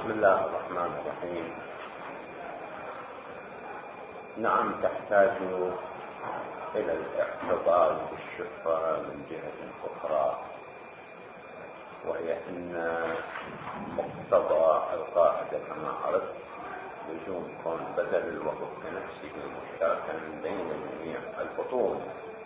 بسم الله الرحمن الرحيم. نعم، تحتاج إلى الاحتفاظ بالشفرة من جهة أخرى، وهي أن مقتضى القاعدة كما عرفت لزوم كون بدل الوقت بنفسه مشتركا بين جميع الفطور.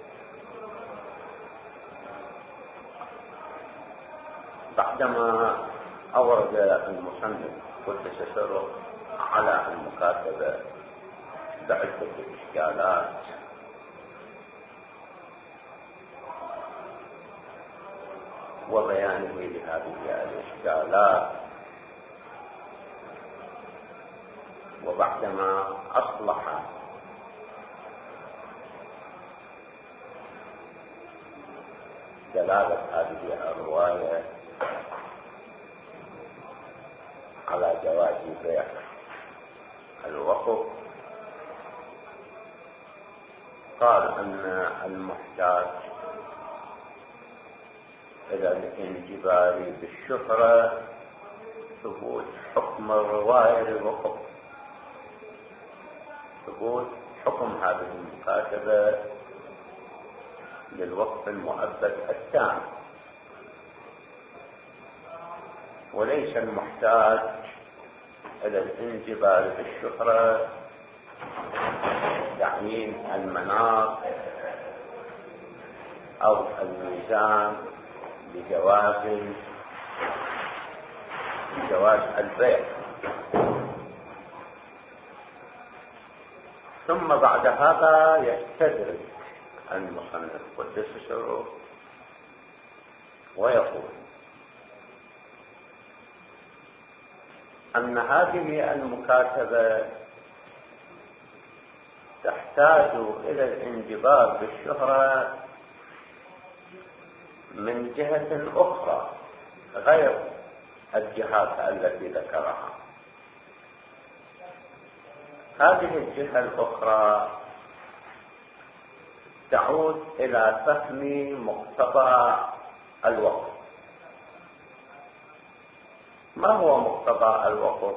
بعدما أورد المصنف قدس سره على المكاتبة بعدة إشكالات وبيانه لهذه الإشكالات، وبعدما أصلح دلالة هذه الرواية على جواز بيع الوقف، قال أن المحتاج إلى الانجبار بالشهرة ثبوت حكم الرواية للوقف، ثبوت حكم هذه المكاتبة للوقف المؤبد التام، وليس المحتاج إلى الانجبار بالشهرة تعيين المناط أو الميزان لجواز البيع. ثم بعد هذا يستدرك المصنف قدس سره ويقول أن هذه المكاتبة تحتاج إلى الانجبار بالشهرة من جهة أخرى غير الجهات التي ذكرها. هذه الجهة الأخرى تعود إلى فهم مقتضى الوقف. ما هو مقتضى الوقف؟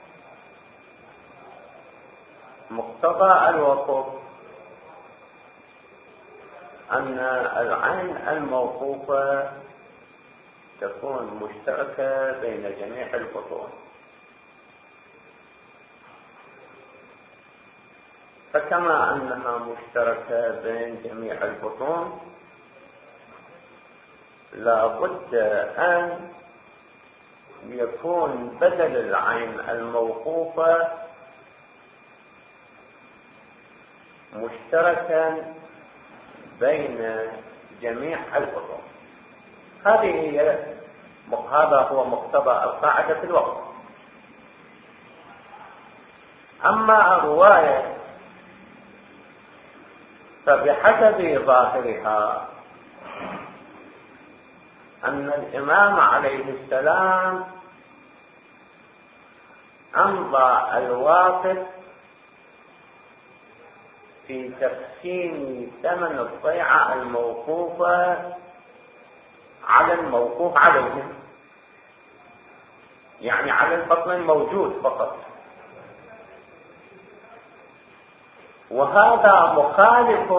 مقتضى الوقف أن العين الموقوفة تكون مشتركة بين جميع البطون، فكما أنها مشتركة بين جميع البطون لا بد أن يكون بدل العين الموقوفة مشتركا بين جميع البطون. هذا هو مقتضى القاعدة في الوقف. أما الرواية فبحسب ظاهرها أن الإمام عليه السلام أمضى الواقف في تقسيم ثمن الضيعة الموقوفة على الموقوف عليه، يعني على البطن الموجود فقط، وهذا مخالف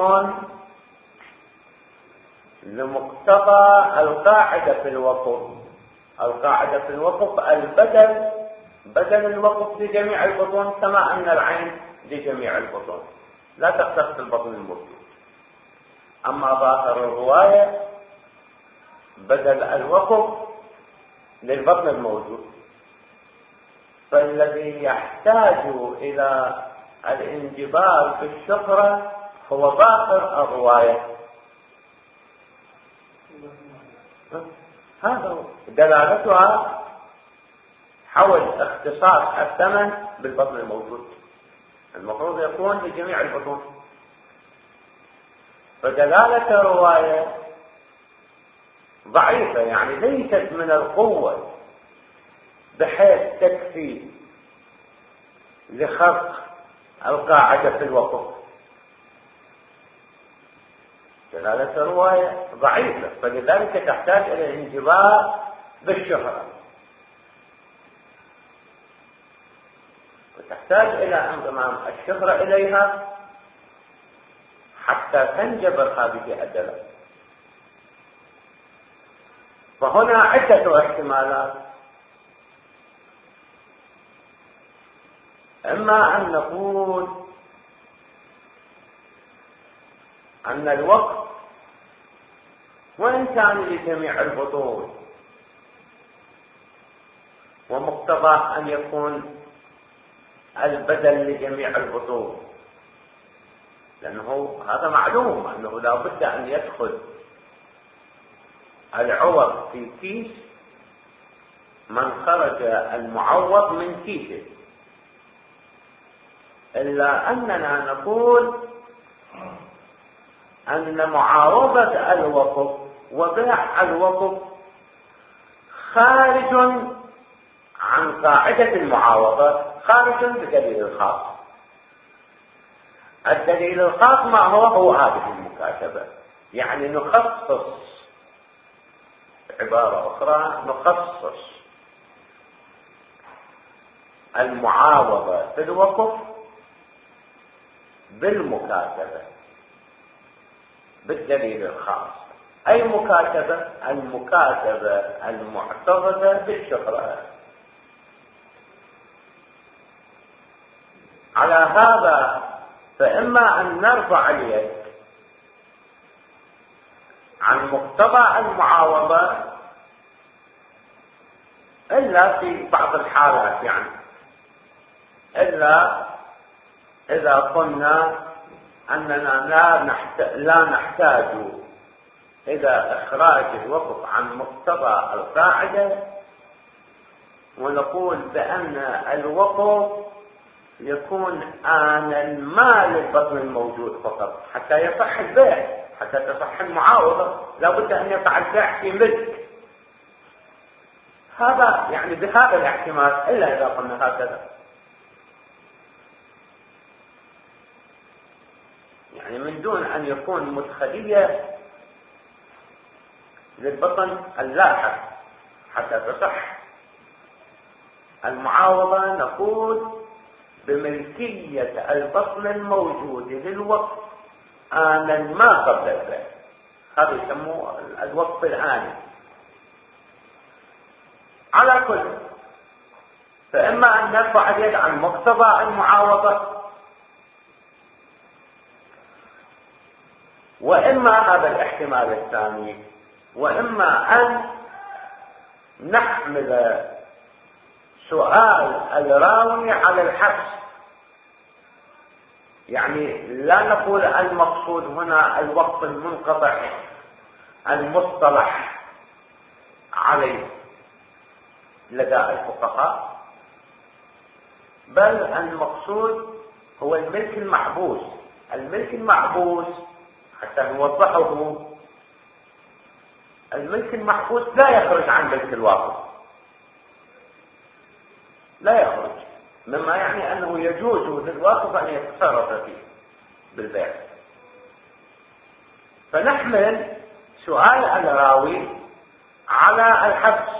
لمقتضى القاعدة في الوقف. القاعدة في الوقف بدل الوقف لجميع البطون كما أن العين لجميع البطون، لا تختص البطن الموجود. أما ظاهر الرواية بدل الوقف للبطن الموجود، فالذي يحتاج إلى الانجبار في الشهرة هو ظاهر الرواية. هذا دلالتها حول اختصاص الثمن بالبطن الموجود، المفروض يكون لجميع البطون. فدلالة الرواية ضعيفة، يعني ليست من القوة بحيث تكفي لخرق القاعدة في الوقف. دلالة الرواية ضعيفة، فلذلك تحتاج إلى الانجبار بالشهرة. فتحتاج إلى انضمام الشهرة إليها حتى تنجبر هذه الدلالة. فهنا عدة احتمالات. إما أن نقول أن الوقت وإن كان لجميع البطول ومقتضى أن يكون البدل لجميع البطول، لأنه هذا معلوم أنه لا بد أن يدخل العوض في كيس من خرج المعوض من كيسه، إلا أننا نقول أن معاوضة الوقف وبيع الوقف خارج عن قاعدة المعاوضة، خارج بدليل الخاص. الدليل الخاص ما هو هذه المكاتبة، يعني نخصص، عبارة أخرى نخصص المعاوضة في الوقف بالمكاتبة بالدليل الخاص. أي مكاتبة؟ المكاتبة المعترضة بالشهرة. على هذا فإما أن نرفع اليد عن مقتضى المعاوضة إلا في بعض الحالات، يعني إلا إذا قلنا أننا لا نحتاج إلى إخراج الوقف عن مقتضى القاعدة، ونقول بأن الوقف يكون آن المال البطن الموجود فقط حتى يصح البيع، حتى تصح المعاوضة لا بد أن يقع البيع في ملك. هذا يعني بهذا الاحتمال، إلا إذا قلنا هكذا، يعني من دون أن يكون مدخلية للبطن اللاحق حتى تصح المعاوضة، نقول بملكية البطن الموجود للوقف آنا ما قبل البيع. هذا يسموه الوقف الآني. على كل، فإما أن نرفع اليد عن مقتضى المعاوضة، وإما هذا الاحتمال الثاني، وإما أن نحمل سؤال الراوي على الحبس. يعني لا نقول المقصود هنا الوقف المنقطع المصطلح عليه لدى الفقهاء، بل المقصود هو الملك المحبوس. الملك المحبوس حتى نوضحه، الملك المحبوس لا يخرج عن ملك الواقف، لا يخرج، مما يعني أنه يجوز للواقف أن يتصرف فيه بالبيع. فنحمل سؤال الراوي على الحبس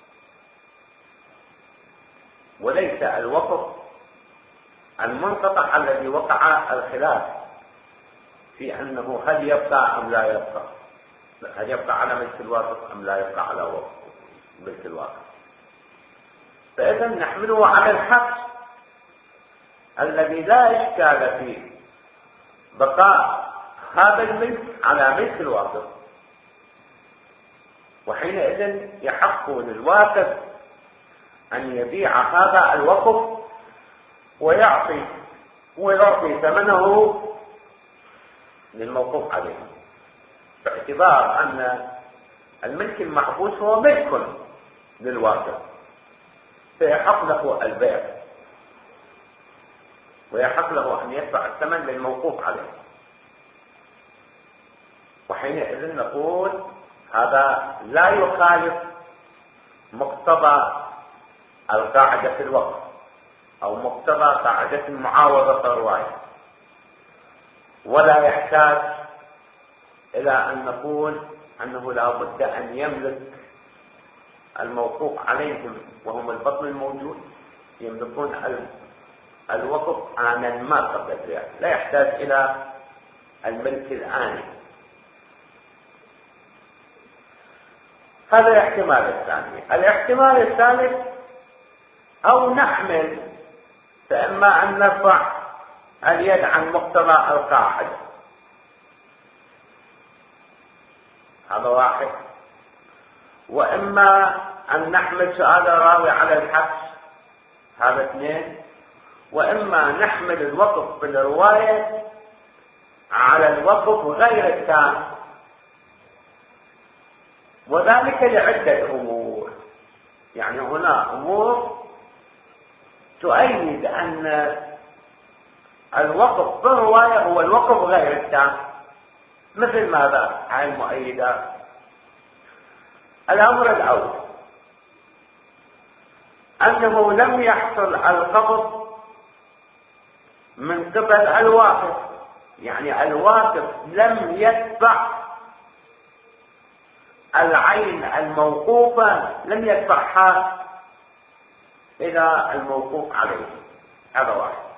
وليس الوقف المنقطع الذي وقع الخلاف في أنه هل يبقى أم لا يبقى، هل يبقى على ملك الواقف أم لا يبقى على ملك الواقف. فإذا نحمله على الحبس الذي لا إشكال فيه بقاء هذا الملك على ملك الواقف، وحينئذ يحق للواقف أن يبيع هذا الوقف ويعطي ثمنه للموقوف عليه، باعتبار أن الملك المحبوس هو ملك للواقف، فيحق له البيع ويحق له أن يدفع الثمن للموقوف عليه. وحينئذ نقول هذا لا يخالف مقتضى القاعدة في الوقف أو مقتضى قاعدة المعاوضة الرواية، ولا يحتاج إلى أن نقول أنه لا بد أن يملك الموقوف عليهم وهم البطن الموجود، يملكون الوقف آنا ما قبل البيع، لا يحتاج إلى الملك الآني. هذا الاحتمال الثاني. الاحتمال الثالث: أو نحمل، فإما أن نرفع اليد عن مقتضى القاعدة، هذا واحد، وإما أن نحمل سؤال الراوي على الحبس، هذا اثنين، وإما نحمل الوقف بالرواية على الوقف غير التام، وذلك لعدة أمور. يعني هنا أمور تؤيد أن الوقف بالرواية هو الوقف غير التام. مثل ماذا؟ هاي المؤيدات. الأمر الأول أنه لم يحصل القبض من قبل الواقف، يعني الواقف لم يتبع العين الموقوفة، لم يتبعها إلى الموقوف عليه، هذا واحد.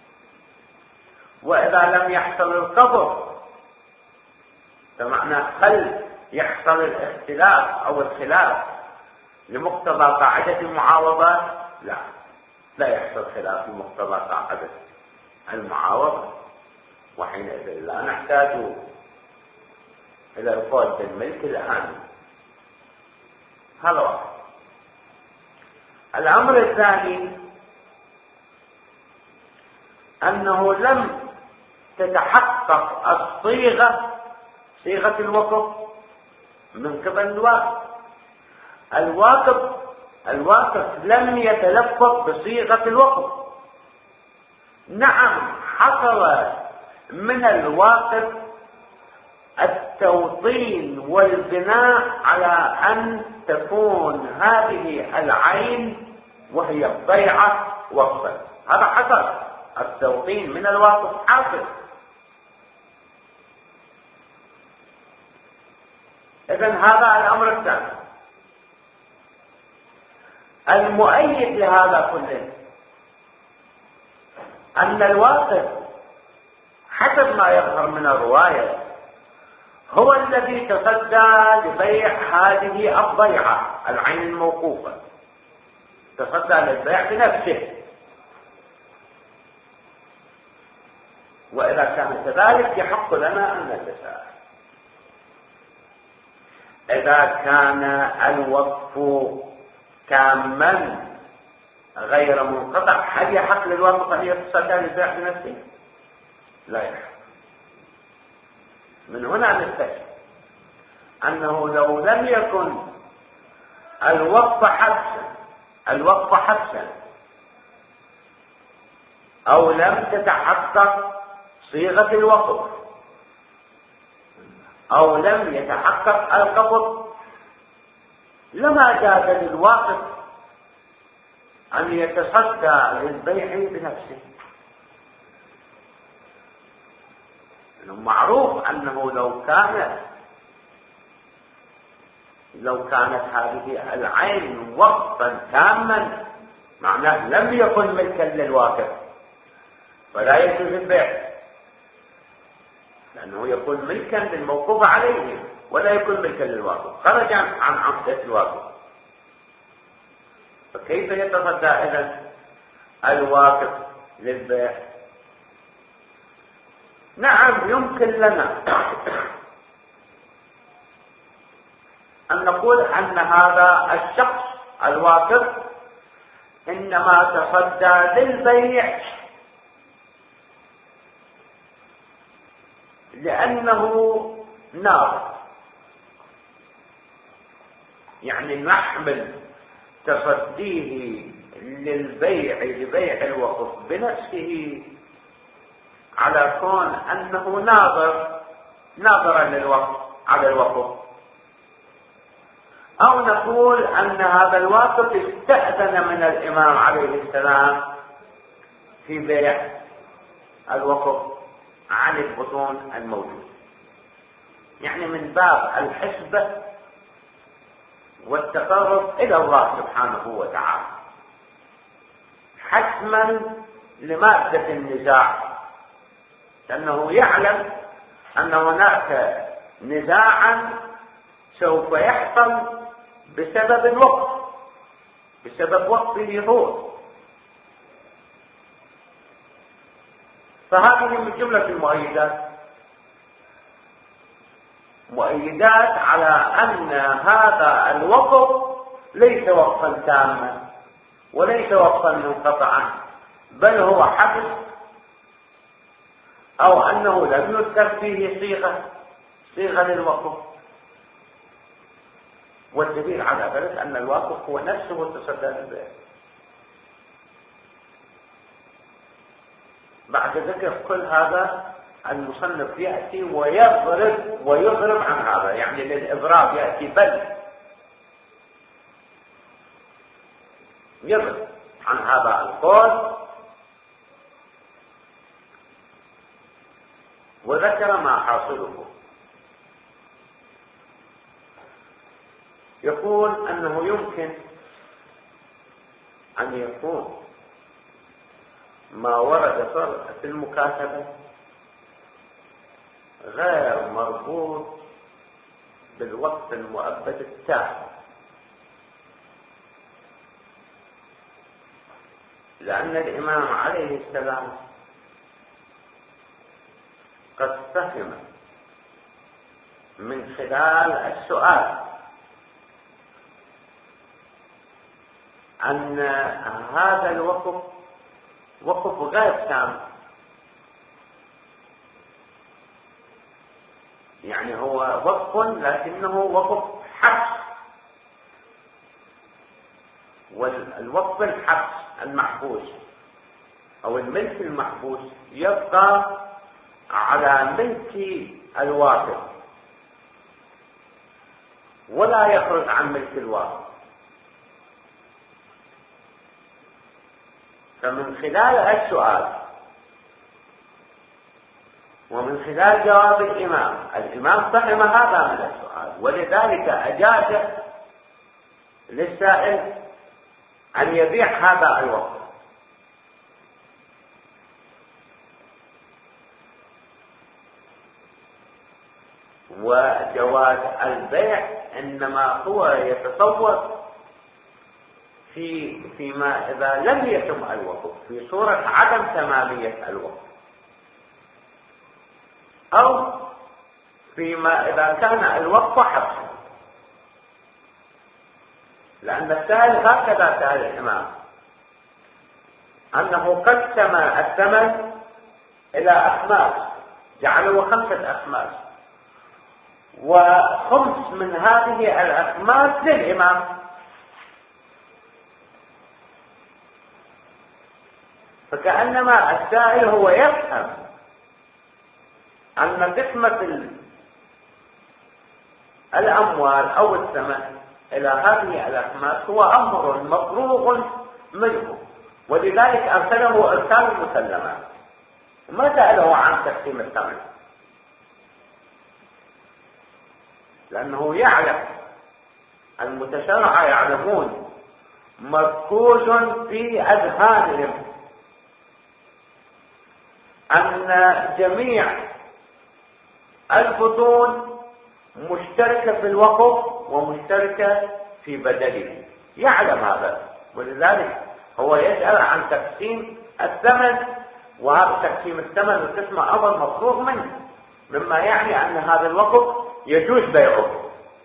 وإذا لم يحصل القبض، بمعنى هل يحصل الاختلاف أو الخلاف لمقتضى قاعدة المعاوضات؟ لا يحصل خلاف لمقتضى قاعدة المعاوضة، وحينئذ لا نحتاج إلى القول بالملك الآن. هذا واحد. الأمر الثاني أنه لم تتحقق صيغة الوقف من قبل الواقف لم يتلفظ بصيغة الوقف. نعم، حصل من الواقف التوطين والبناء على أن تكون هذه العين وهي الضيعة وقفا، هذا حصل، التوطين من الواقف حاصل. إذن هذا الأمر الثاني. المؤيد لهذا كله أن الواقف حسب ما يظهر من الرواية هو الذي تصدى لبيع هذه الضيعة، العين الموقوفة، تصدى للبيع بنفسه. وإذا كان كذلك يحق لنا أن نتساءل: إذا كان الوقف تاما غير منقطع، هل يحق للوقف أن يتصدى للبيع بنفسه؟ لا يحق. من هنا نستشعر أنه لو لم يكن الوقف حبسا أو لم تتحقق صيغة الوقف أو لم يتحقق القبض، لما جاز للواقف أن يتصدى للبيع بنفسه. معروف أنه لو كانت هذه العين وقفا تاما، معناه لم يكن ملكا للواقف، فلا يجوز البيع، لأنه يكون ملكا للموقوف عليه ولا يكون ملكا للواقف، خرج عن عقدة الواقف. فكيف يتصدى إذن الواقف للبيع؟ نعم، يمكن لنا أن نقول أن هذا الشخص الواقف إنما تصدى للبيع لأنه ناظر، يعني نحمل تصديه لبيع الوقف بنفسه على كون أنه ناظرا للوقف على الوقف، أو نقول أن هذا الواقف استأذن من الإمام عليه السلام في بيع الوقف عن البطون الموجود، يعني من باب الحسبة والتقرب إلى الله سبحانه وتعالى، حسما لمادة النزاع، لأنه يعلم أن هناك نزاعا سوف يحصل بسبب الوقت، بسبب وقته هو. فهذه من جملة المؤيدات، مؤيدات على أن هذا الوقف ليس وقفا تاما وليس وقفا منقطعا، بل هو حبس، أو أنه لم يذكر فيه صيغة للوقف. والدليل على ذلك أن الواقف هو نفسه تصدى للبيع. بعد ذكر كل هذا المصنف يأتي ويضرب عن هذا، يعني للإضراب يأتي بل يضرب عن هذا القول، وذكر ما حاصله. يقول أنه يمكن أن يكون ما ورد في المكاتبة غير مربوط بالوقت المؤبد التام، لأن الإمام عليه السلام قد فهم من خلال السؤال أن هذا الوقف وقف غير تام، يعني هو وقف لكنه وقف حبس، والوقف الحبس المحبوس أو الملك المحبوس يبقى على ملك الواقف ولا يخرج عن ملك الواقف. فمن خلال السؤال ومن خلال جواب الإمام فهم هذا من السؤال، ولذلك أجاز للسائل أن يبيع هذا الوقت. وجواز البيع إنما هو يتصور فيما إذا لم يتم الوقف، في صورة عدم تمامية الوقف، أو فيما إذا كان الوقف حبسا. لأن السائل هكذا سأل الإمام أنه قسم الثمن إلى أخماس، جعله 5 أخماس، و5 من هذه الأخماس للإمام. فكأنما السائل هو يفهم أن قسمة الأموال أو الثمن إلى هذه الأخماس هو أمر مفروغ منه، ولذلك أرسله إرسال المسلمات، وما سأله عن تقسيم الثمن، لأنه يعلم، المتشرع يعلمون، مركوز في أذهانهم أن جميع البطون مشتركة في الوقف ومشتركة في بدله، يعلم هذا، ولذلك هو يسأل عن تقسيم الثمن، وهذا تقسيم الثمن والقسمة أمر مفروغ منه، مما يعني أن هذا الوقف يجوز بيعه،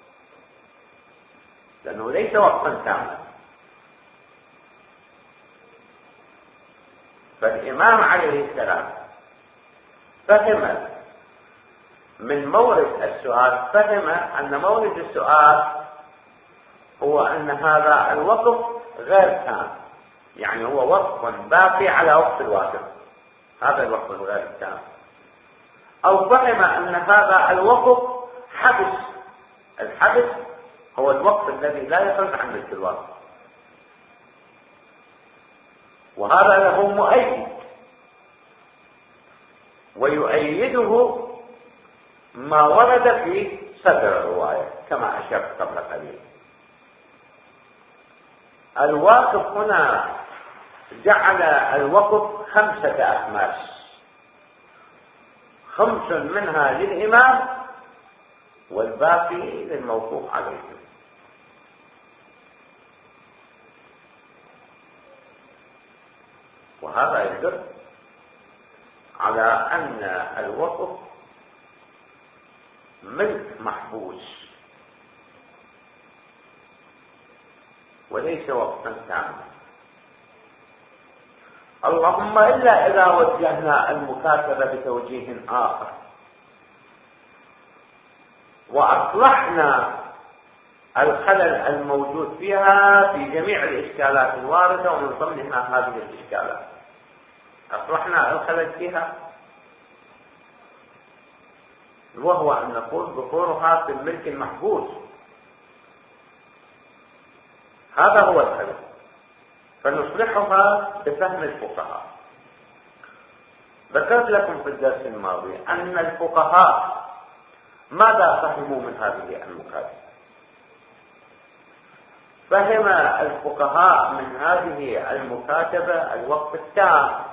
لأنه ليس وقفا تاما. فالإمام عليه السلام فهم من مورد السؤال، فهم أن مورد السؤال هو أن هذا الوقف غير تام، يعني هو وقف باقي على وقت الواقف، هذا الوقف الغير تام. أو فهم أن هذا الوقف حبس، الحبس هو الوقف الذي لا يخرج عن ملك الواقف، وهذا له مؤيد، ويؤيده ما ورد في صدر الرواية كما أشرت قبل قليل. الواقف هنا جعل الوقف 5 أخماس، 5 منها للإمام والباقي للموقوف عليه. وهذا يدل على أن الوقف ملك محبوس وليس وقفا تاما، اللهم إلا إذا وجهنا المكاتبة بتوجيه آخر وأصلحنا الخلل الموجود فيها في جميع الإشكالات الواردة، ومن ضمنها هذه الإشكالات أصلحنا الخلل فيها، وهو أن نقول ظهورها في الملك المحبوس، هذا هو الخلل، فنصلحها بفهم الفقهاء. ذكرت لكم في الدرس الماضي أن الفقهاء ماذا فهموا من هذه المكاتبة؟ فهم الفقهاء من هذه المكاتبة الوقف التام،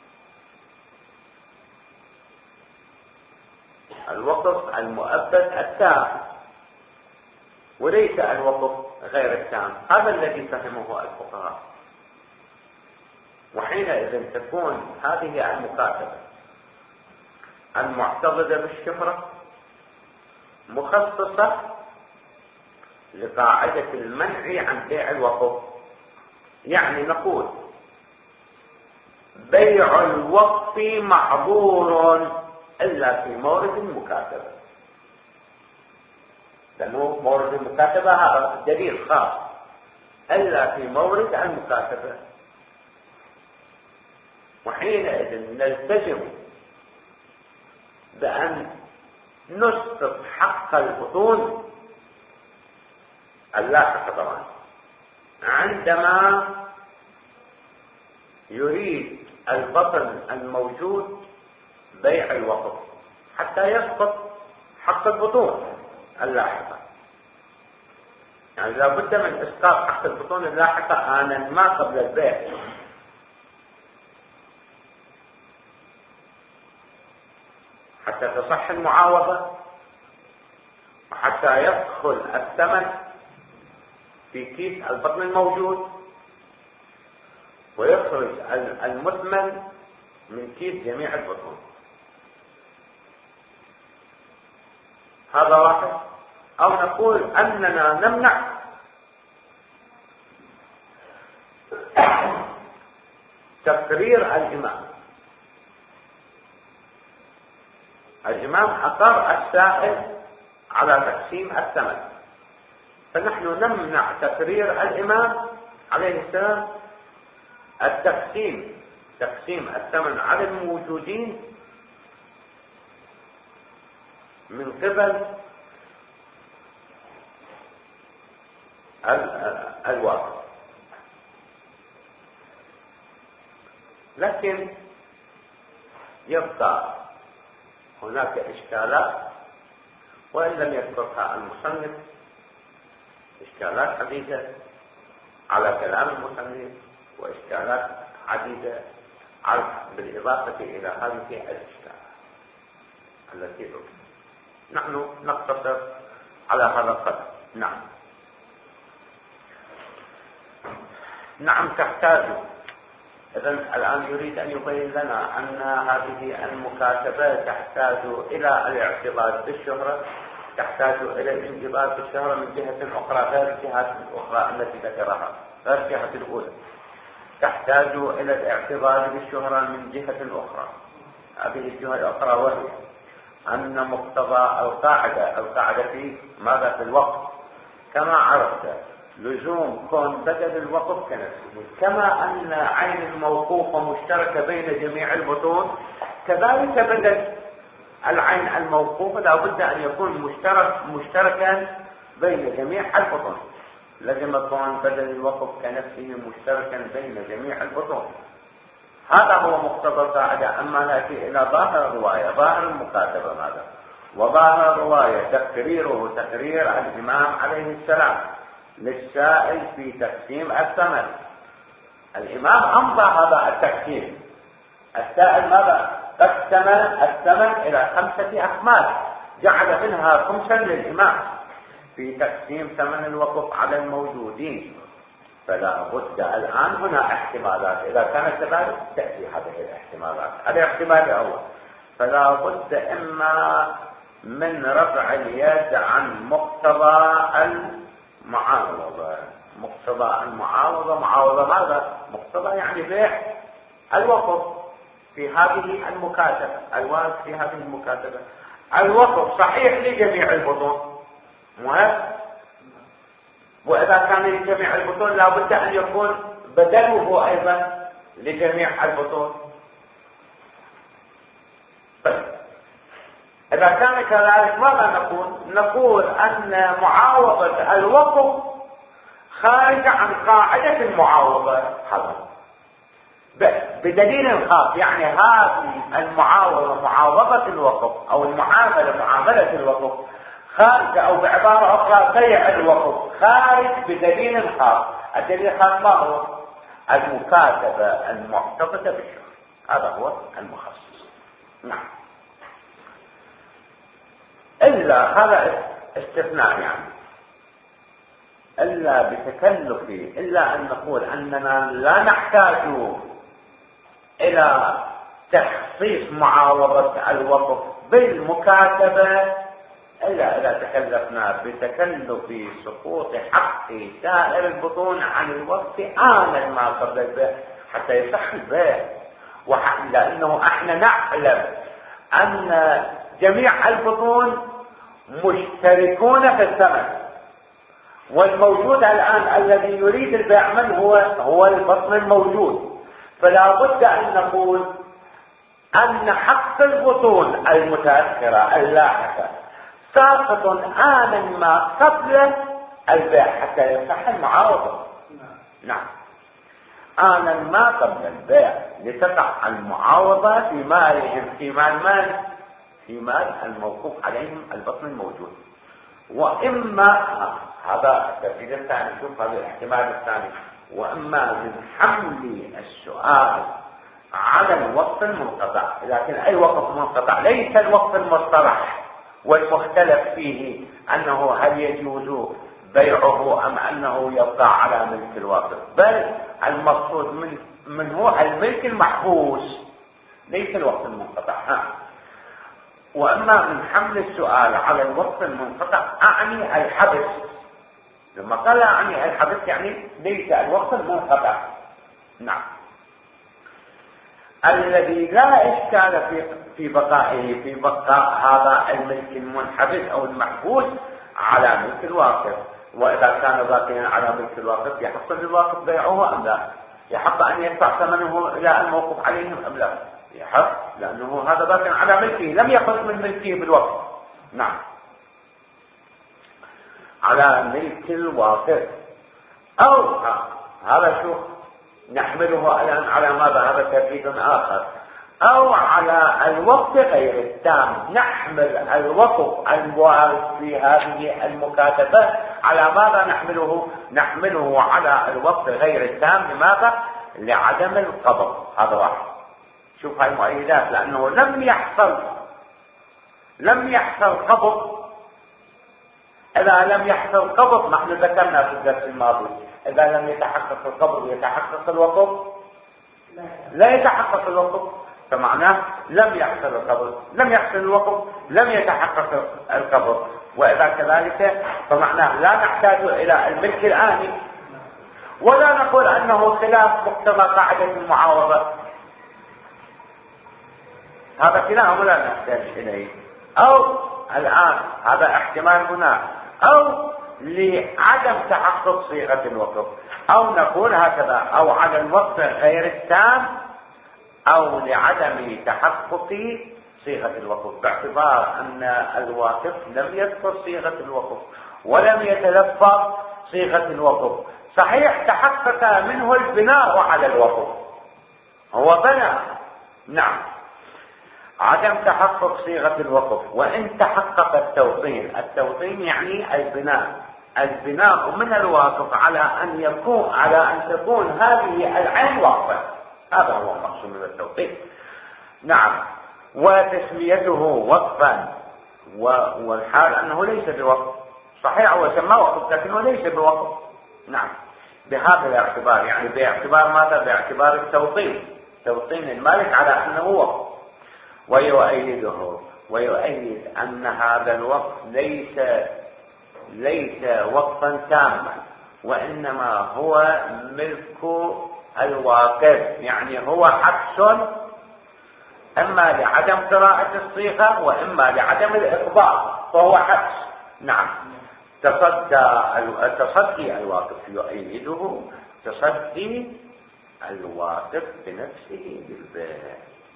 الوقف المؤبد التام، وليس الوقف غير التام، هذا الذي فهمه الفقهاء. وحينئذ تكون هذه المكاتبة المعتضدة بالشهرة مخصصة لقاعدة المنع عن بيع الوقف. يعني نقول بيع الوقف محظور إلا في مورد المكاتبة، لأنه مورد المكاتبة هذا دليل خاص، إلا في مورد المكاتبة. وحينئذ نلتزم بأن نسقط حق البطون اللاحقة طبعا عندما يريد البطن الموجود بيع الوقف، حتى يسقط حق البطون اللاحقة. يعني لا بد من اسقاط حق البطون اللاحقة آنا ما قبل البيع، حتى تصح المعاوضة، وحتى يدخل الثمن في كيس البطن الموجود، ويخرج المثمن من كيس جميع البطون. هذا واحد. أو نقول أننا نمنع تقرير الإمام. الإمام أقر السائل على تقسيم الثمن، فنحن نمنع تقرير الإمام عليه السلام تقسيم الثمن على الموجودين من قبل الواقع. لكن يبقى هناك إشكالات وإن لم يذكرها المصنف، إشكالات عديدة على كلام المصنف، وإشكالات عديدة بالإضافة إلى هذه الإشكالات التي ذكرت. نحن نقتصر على هذا القدر. نعم تحتاج. إذن الآن يريد أن يبين لنا أن هذه المكاتبة تحتاج إلى الاعتبار بالشهرة، تحتاج إلى الانضباط بالشهرة من جهة أخرى غير الجهات الأخرى التي ذكرها، غير الجهة الأولى. تحتاج إلى الاعتبار بالشهرة من جهة أخرى. هذه الجهة الأخرى وهي أن مقتضى القاعدة في ماذا؟ في الوقف، كما عرفت لزوم كون بدل الوقف كنفسه، كما أن عين الموقوفة مشتركة بين جميع البطون، كذلك بدل العين الموقوفة لا بد أن يكون مشتركا بين جميع البطون. لازم يكون بدل الوقف كنفسه مشتركا بين جميع البطون. هذا هو مقتضى القاعدة. أما نأتي إلى ظاهر الرواية، ظاهر المكاتبة ماذا؟ وظاهر الرواية تقرير الإمام عليه السلام للسائل في تقسيم الثمن. الإمام أمضى هذا التقسيم السائل ماذا؟ قسم الثمن إلى 5 أخماس، جعل منها خمسا للإمام في تقسيم ثمن الوقف على الموجودين. فلا بد الآن هنا احتمالات، إذا كانت كذلك تأتي هذه الاحتمالات. هذا الاحتمال الأول، فلا بد إما من رفع اليد عن مقتضى المعاوضة. مقتضى المعاوضة، معاوضة ماذا؟ مقتضى يعني بيع الوقف في هذه المكاتبة، الوارد في هذه المكاتبة. الوقف صحيح لجميع البطون مهم، وإذا كان لجميع البطون لا بد أن يكون بدله أيضا لجميع البطون. طيب إذا كان كذلك ماذا نقول؟ نقول أن معاوضة الوقف خارج عن قاعدة المعاوضة هذا بدليل خاص. يعني هذه المعاوضة معاوضة الوقف أو المعاملة معاملة الوقف خارج، أو بعبارة أخرى بيع الوقف خارج بدليل خاص. الدليل الخاص ما هو؟ المكاتبة المعتقدة بالشرع، هذا هو المخصص. نعم. إلا هذا استثناء، يعني إلا بتكلف، إلا أن نقول أننا لا نحتاج إلى تخصيص معاوضة الوقف بالمكاتبة إلا إذا تكلفنا بتكلف سقوط حق سائر البطون عن الوقف آنا ما قبل البيع حتى يصح البيع. لأنه احنا نعلم أن جميع البطون مشتركون في الثمن، والموجود الآن الذي يريد البيع من هو البطن الموجود. فلا بد أن نقول أن حق البطون المتأخرة اللاحقة ساقط آنا ما قبل البيع حتى يصح المعاوضة. نعم، آنا ما قبل البيع لتقع المعاوضة في مالهم، في مال الموقوف عليهم البطن الموجود. وإما هذا التفسير الثاني، شوف هذا الاحتمال الثاني، وإما من حمل السؤال على الوقف المنقطع. لكن أي وقف منقطع، ليس الوقف المصطلح والمختلف فيه أنه هل يجوز بيعه أم أنه يبقى على ملك الواقف، بل المقصود منه الملك المحبوس، ليس الوقف المنقطع. وأما من حمل السؤال على الوقف المنقطع أعني الحبس. لما قال أعني الحبس يعني ليس الوقف المنقطع. نعم، الذي لا إشكال في بقائه، في بقاء هذا الملك المنحبس أو المحبوس على ملك الواقف. وإذا كان باقيا على ملك الواقف يحق للواقف بيعه أم لا؟ يحق أن يدفع ثمنه إلى الموقوف عليهم أم لا؟ يحق، لأنه هذا باقي على ملكه، لم يخرج من ملكه بالوقف. نعم، على ملك الواقف. أو هذا شوف نحمله الآن على ماذا؟ هذا ترتيب آخر. أو على الوقف غير التام، نحمل الوقف الوارد في هذه المكاتبة على ماذا نحمله؟ نحمله على الوقف غير التام. لماذا؟ لعدم القبض. هذا واحد. شوف هاي المؤيدات، لأنه لم يحصل قبض. إذا لم يحصل قبض، نحن ذكرنا في الدرس الماضي، إذا لم يتحقق القبض ويتحقق الوقف لا يتحقق الوقف، فمعناه لم يحصل القبض، لم يحصل الوقف، لم يتحقق القبض. وإذا كذلك فمعناه لا نحتاج إلى الملك الآني، ولا نقول أنه خلاف مقتضى قاعدة المعاوضة. هذا كلام لا نحتاج إليه. أو الآن هذا احتمال هنا، أو لعدم تحقق صيغة الوقف، أو نقول هكذا، أو على الوقف غير التام، أو لعدم تحقق صيغة الوقف، باعتبار أن الواقف لم يذكر صيغة الوقف ولم يتلفظ صيغة الوقف. صحيح تحقق منه البناء على الوقف، هو بنى، نعم، عدم تحقق صيغة الوقف. وإن تحقق التوطين يعني البناء من الواقف على أن تكون هذه العين واقفة. هذا هو المقصود بالتوطين. نعم. وتسميته وقفا والحال أنه ليس بوقف، صحيح هو سماه وقف لكنه ليس بوقف. نعم. بهذا الاعتبار، يعني باعتبار ماذا؟ باعتبار توطين المالك على أنه وقف. ويؤيد أن هذا الوقف ليس وقفا تاما، وإنما هو ملك الواقف، يعني هو حبس إما لعدم قراءة الصيغة وإما لعدم الإقبال، فهو حبس. نعم. تصدي الواقف يؤيده تصدي الواقف بنفسه بالبيع،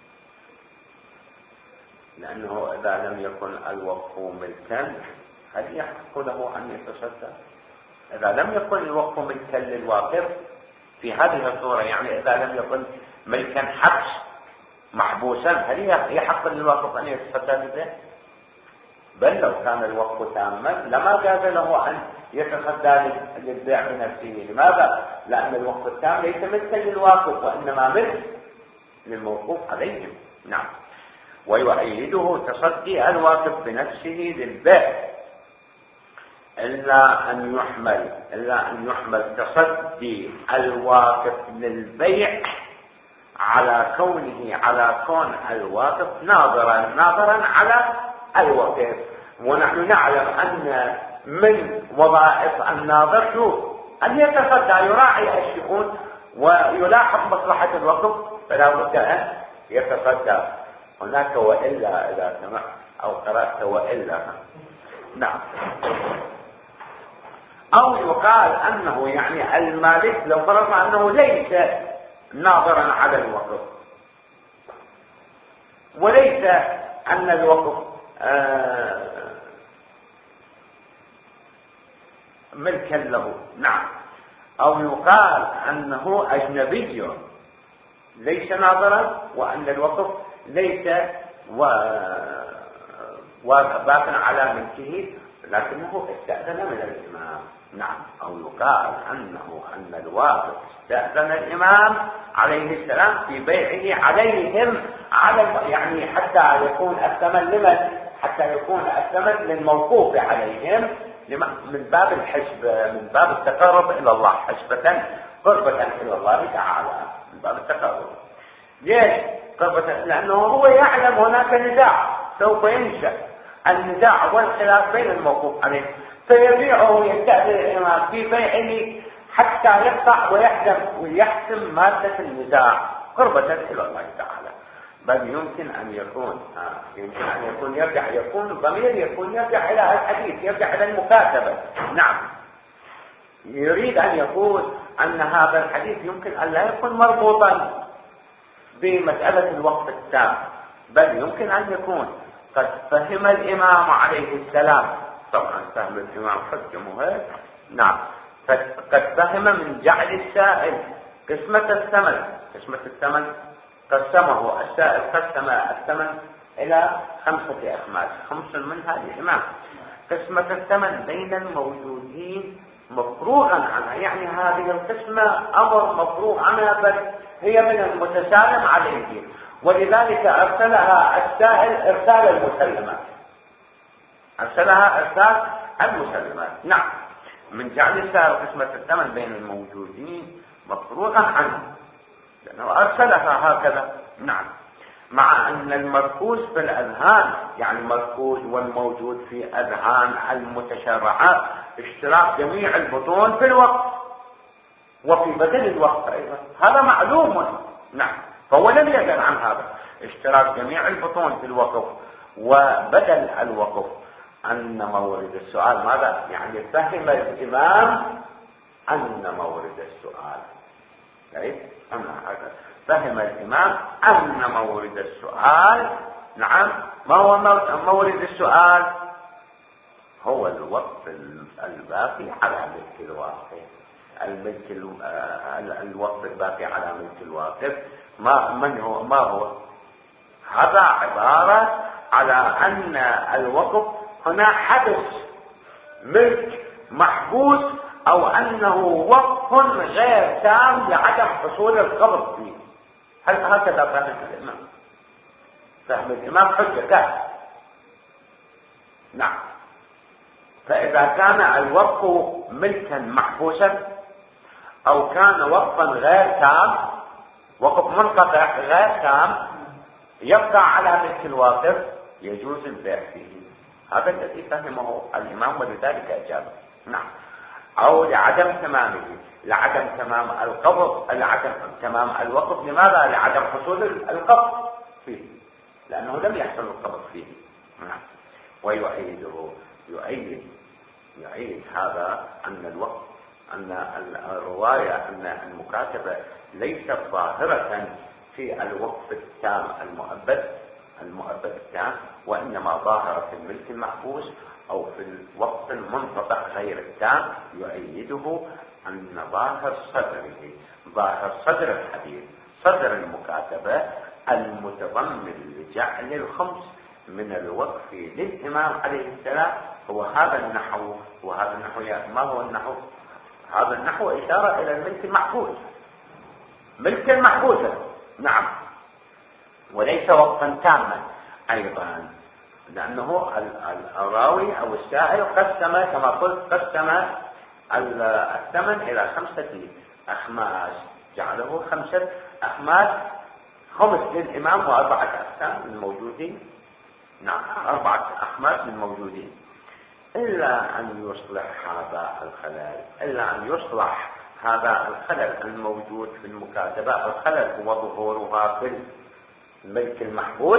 لأنه إذا لم يكن الوقف ملكا هل يحق له أن يتصدى؟ إذا لم يكن الوقف ملكا للواقف في هذه الصورة، يعني إذا لم يكن ملكا حبس محبوسا، هل يحق للواقف أن يتصدى بالبيع؟ بل لو كان الوقف تاما لما جاز له أن يتصدى للبيع بنفسه. لماذا؟ لأن الوقف التام ليس ملكا للواقف وإنما ملك للموقوف عليهم. نعم. ويؤيده تصدي الواقف بنفسه للبيع إلا أن يحمل تصدي الواقف للبيع على كون الواقف ناظرا على الوقف. ونحن نعلم أن من وظائف الناظر أن يتصدى، يراعي الشؤون ويلاحظ مصلحة الوقف، فلا بد أن يتصدى هناك. وإلا إذا سمعت أو قرأت وإلا. نعم. أو يقال أنه يعني المالك لو فرضنا أنه ليس ناظرا على الوقف، وليس أن الوقف ملكا له. نعم. أو يقال أنه أجنبي ليس ناظرا، وأن الوقف ليس باقٍ على ملكه لكنه استأذن من الإمام. نعم. أو يقال أن الواقف استأذن الإمام عليه السلام في بيعه عليهم يعني حتى يكون الثمن لمن؟ حتى يكون الثمن للموقوف عليهم من باب الحسب، من باب التقرب إلى الله، حسبة قربة إلى الله تعالى، من باب التقرب. ليش قربة؟ لأنه هو يعلم هناك نزاع سوف ينشأ، النزاع والخلاف بين الموقوف عليه، فيبيعه يستأذن الإمام في بيعه حتى يقطع ويحسم مادة النزاع قربة إلى الله تعالى. بل يمكن أن يكون الضمير يرجع إلى الحديث، يرجع إلى المكاتبة. نعم. يريد أن يقول أن هذا الحديث يمكن أن لا يكون مربوطا بمسألة الوقف التام، بل يمكن أن يكون قد فهم الإمام عليه السلام، طبعا فهم الإمام حجة مهم. نعم. قد فهم من جعل السائل قسمة الثمن قسمه السائل، قسم الثمن إلى 5 أخماس، 5 منها للإمام. قسمة الثمن بين الموجودين مفروغا عنها، يعني هذه القسمة أمر مفروغ عنها، بل هي من المتسالم عليه، ولذلك أرسلها السائل إرسال المسلمات. نعم. من جعل السائل قسمة الثمن بين الموجودين مفروغا عنه، لأنه أرسلها هكذا. نعم. مع أن المركوز في الأذهان، يعني المركوز والموجود في أذهان المتشرعات اشتراك جميع البطون في الوقت وفي بدل الوقت أيضا، هذا معلوم. نعم. فهو لم يزل عن هذا اشتراك جميع البطون في الوقف وبدل الوقف. أن مورد السؤال ماذا؟ يعني فهم الإمام أن مورد السؤال، فهم الإمام أن مورد السؤال. نعم. ما هو مورد السؤال؟ هو الوقف الباقي على ملك الواقف، الوقف الباقي على ملك الواقف. ما هو؟ هذا عبارة على أن الوقف هنا حدث ملك محبوس، أو أنه وقف غير تام لعدم حصول القبض فيه. هل هكذا فهم الإمام؟ فهم الإمام حجة كافية. نعم. فإذا كان الوقف ملكا محبوسا أو كان وقفا غير تام، وقف منقطع غير تام يبقى على ملك الواقف، يجوز البيع فيه. هذا الذي فهمه الإمام ولذلك أجاب. نعم. أو لعدم تمامه، لعدم تمام القبض، لعدم تمام الوقف. لماذا؟ لعدم حصول القبض فيه، لأنه لم يحصل القبض فيه. نعم. ويؤيده، يؤيد هذا أن الوقف، أن الرواية أن المكاتبة ليست ظاهرة في الوقف التام المؤبد التام، وإنما ظاهرة في الملك المحبوس أو في الوقف المنقطع غير التام. يؤيده أن ظاهر صدر الحديث، صدر المكاتبة المتضمن لجعل الخمس من الوقف للإمام عليه السلام هو هذا النحو. وهذا النحو ما هو النحو؟ هذا النحو إشارة إلى الملك المحبوس، ملك المحبوس. نعم. وليس وقفا تاما أيضا، لأنه الراوي أو السائل قسم كما قلت، قسم الثمن إلى 5 أخماس، جعله 5 أخماس، 5 للإمام و4 أقسام الموجودين. نعم، 4 أخماس الموجودين. إلا أن يصلح هذا الخلل الموجود في المكاتبة. الخلل هو ظهورها في الملك المحبوس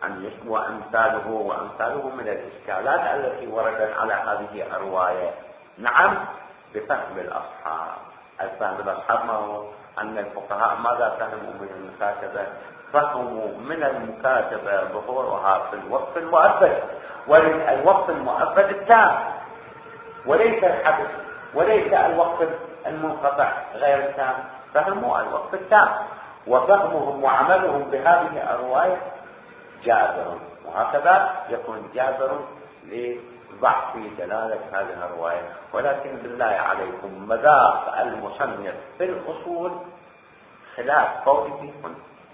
وأمثاله من الإشكالات التي وردت على هذه الرواية. نعم، بفهم الأصحاب. ما هو أن الفقهاء ماذا فهموا من المكاتبة؟ فهموا من المكاتبة ظهورها في الوقف المؤبد، والوقف المؤبد التام، وليس الحبس، وليس الوقف المنقطع غير التام. فهموا الوقف التام، وفهمهم وعملهم بهذه الرواية جابر، وهكذا يكون جابر لضعف دلالة هذه الرواية. ولكن بالله عليكم مذاق المصنف في الأصول خلاف قوله هنا.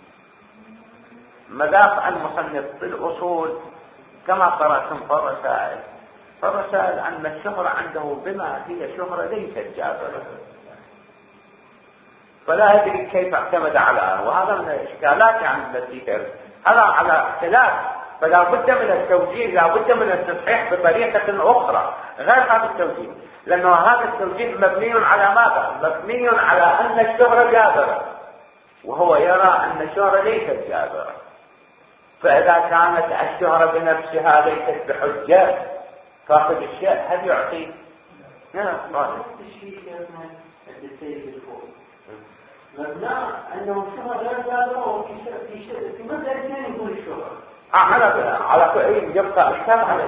مذاق المصنف في الأصول كما قرأتم فالرسائل أن الشهرة عنده بما هي شهرة ليست جابرة، فلا يدري كيف اعتمد على، وهذا من الإشكالات التي ترد. هذا على خلاف، فلا بد من التوجيه، لا بد من التصحيح بطريقة أخرى غير هذا التوجيه، لأنه هذا التوجيه مبني على ماذا؟ مبني على أن الشهرة جابرة، وهو يرى أن الشهرة ليست جابرة. فإذا كانت الشهرة بنفسها ليست بحجة، فاقد الشيء هل يعطي؟ نعم. مبنى أنه الشهرة غير جابرة، وفي مسألة اثنين يقول الشهرة. على كل يبقى إشكال عليه،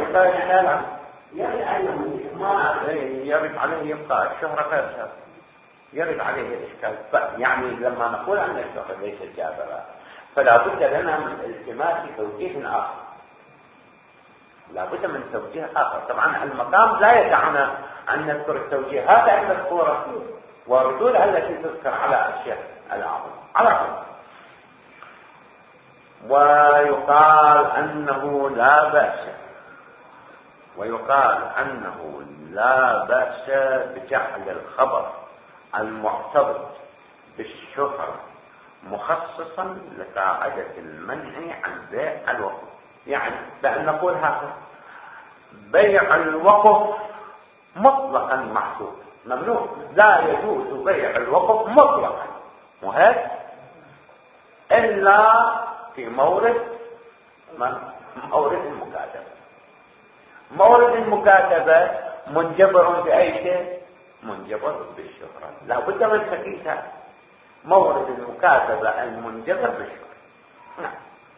يرد عليه يبقى الشهرة غير جابرة، يرد عليه الإشكال. يعني لما نقول أن الشهرة ليست جابرة فلا بد لنا من التماس توجيه آخر، لا بد من توجيه آخر. طبعا المقام لا يدعنا أن نذكر التوجيهات المذكورة وردودها التي تذكر على الشيخ الأعظم على طول. ويقال أنه لا بأس بجعل الخبر المعتبر بالشهرة مخصصا لقاعدة المنع عن بيع الوقف. يعني بأن نقول هذا بيع الوقف مطلقا محدود ممنوع، لا يجوز بيع الوقف مطلقا وهذا إلا في مورد المكاتبة. مورد المكاتبة منجبر بأي شيء؟ منجبر بالشهرة، لا بد من تقييدها. مورد المكاتبة المنجبر بالشهرة. نعم.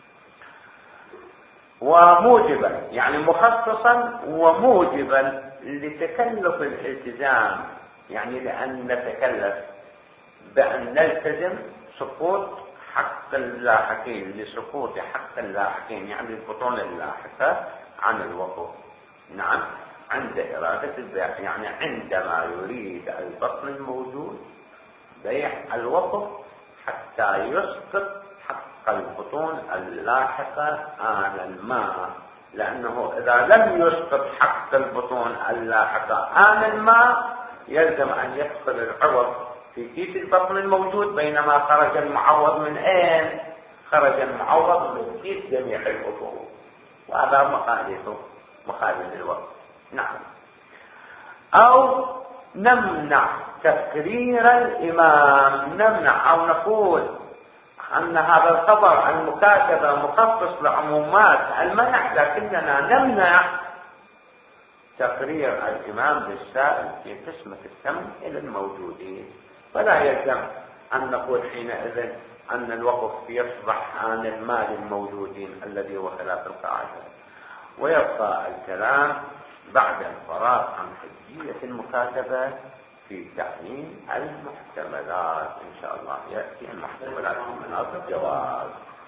وموجبا يعني مخصصا وموجبا لتكلف الالتزام، يعني لأن نتكلف بأن نلتزم سقوط حق اللاحقين، لسقوط حق اللاحقين يعني البطون اللاحقة عن الوقف. نعم، عند إرادة البيع، يعني عندما يريد البطن الموجود بيع الوقف حتى يسقط حق البطون اللاحقة آن الماء، لأنه إذا لم يسقط حق البطون اللاحقة آن الماء يلزم أن يدخل العوض في كيس البطن الموجود، بينما خرج المعوض من أين؟ خرج المعوض من كيس جميع البطون، وهذا مخالف الوقت. نعم. أو نمنع تكرير الإمام، نمنع أو نقول أن هذا الخبر المكاتبة مخصص لعمومات المنع، لكننا نمنع تقرير الإمام للسائل في قسمة الثمن إلى الموجودين، فلا يلزم أن نقول حينئذ أن الوقف يصبح عن المال الموجودين الذي هو خلاف القاعدة. ويبقى الكلام بعد الفراغ عن حجية المكاتبة في تعيين المحتملات. إن شاء الله يأتي المحتملات من مناط الجواز.